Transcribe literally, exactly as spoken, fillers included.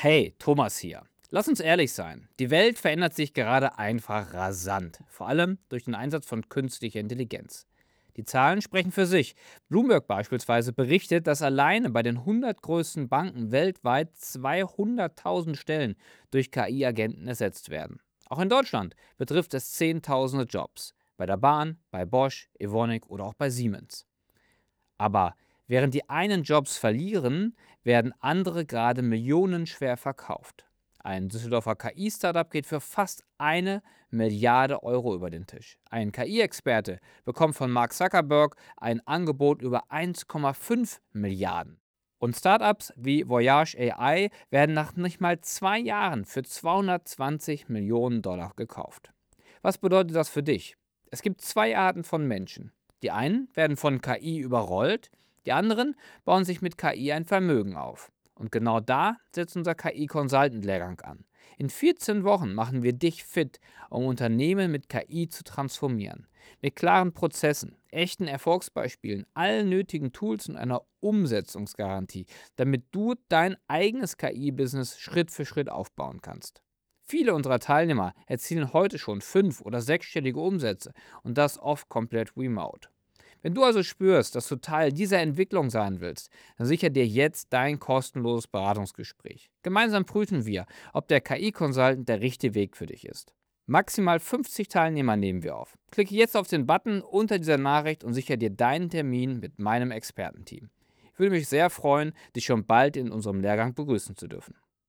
Hey, Thomas hier. Lass uns ehrlich sein. Die Welt verändert sich gerade einfach rasant, vor allem durch den Einsatz von künstlicher Intelligenz. Die Zahlen sprechen für sich. Bloomberg beispielsweise berichtet, dass alleine bei den hundert größten Banken weltweit zweihunderttausend Stellen durch K I-Agenten ersetzt werden. Auch in Deutschland betrifft es Zehntausende Jobs. Bei der Bahn, bei Bosch, Evonik oder auch bei Siemens. Aber während die einen Jobs verlieren, werden andere gerade millionenschwer verkauft. Ein Düsseldorfer K I-Startup geht für fast eine Milliarde Euro über den Tisch. Ein K I-Experte bekommt von Mark Zuckerberg ein Angebot über eins Komma fünf Milliarden. Und Startups wie Voyage A I werden nach nicht mal zwei Jahren für zweihundertzwanzig Millionen Dollar gekauft. Was bedeutet das für dich? Es gibt zwei Arten von Menschen. Die einen werden von K I überrollt, die anderen bauen sich mit K I ein Vermögen auf. Und genau da setzt unser K I-Consultant-Lehrgang an. In vierzehn Wochen machen wir dich fit, um Unternehmen mit K I zu transformieren. Mit klaren Prozessen, echten Erfolgsbeispielen, allen nötigen Tools und einer Umsetzungsgarantie, damit du dein eigenes K I-Business Schritt für Schritt aufbauen kannst. Viele unserer Teilnehmer erzielen heute schon fünf- oder sechsstellige Umsätze und das oft komplett remote. Wenn du also spürst, dass du Teil dieser Entwicklung sein willst, dann sichere dir jetzt dein kostenloses Beratungsgespräch. Gemeinsam prüfen wir, ob der K I-Consultant der richtige Weg für dich ist. Maximal fünfzig Teilnehmer nehmen wir auf. Klicke jetzt auf den Button unter dieser Nachricht und sichere dir deinen Termin mit meinem Expertenteam. Ich würde mich sehr freuen, dich schon bald in unserem Lehrgang begrüßen zu dürfen.